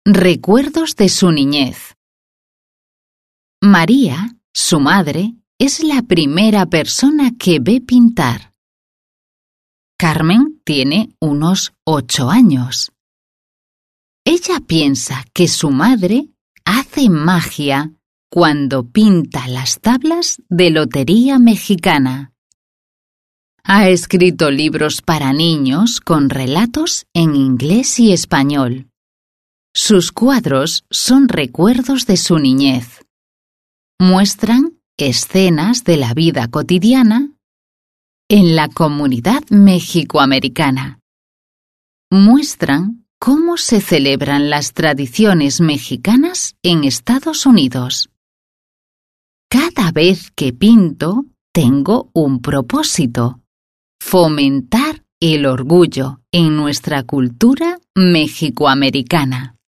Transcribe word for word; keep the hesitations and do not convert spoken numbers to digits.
Recuerdos de su niñez. María, su madre, es la primera persona que ve pintar. Carmen tiene unos ocho años. Ella piensa que su madre hace magia cuando pinta las tablas de Lotería Mexicana. Ha escrito libros para niños con relatos en inglés y español. Sus cuadros son recuerdos de su niñez. Muestran escenas de la vida cotidiana en la comunidad mexicoamericana. Muestran cómo se celebran las tradiciones mexicanas en Estados Unidos. Cada vez que pinto, tengo un propósito: fomentar el orgullo en nuestra cultura mexicoamericana.